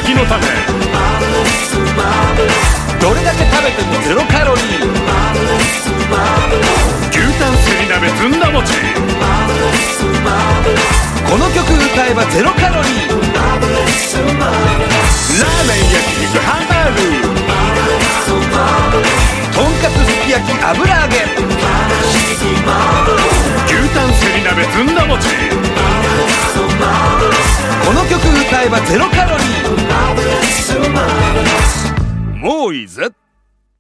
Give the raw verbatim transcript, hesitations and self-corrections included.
きのためどれだけ食べてもゼロカロリー牛タンせり鍋ずんだ餅この曲歌えばゼロカロリーラーメン焼肉ハンバーグとんかつすき焼き油揚げ牛タンせり鍋ずんだ餅この曲歌えばゼロカロリー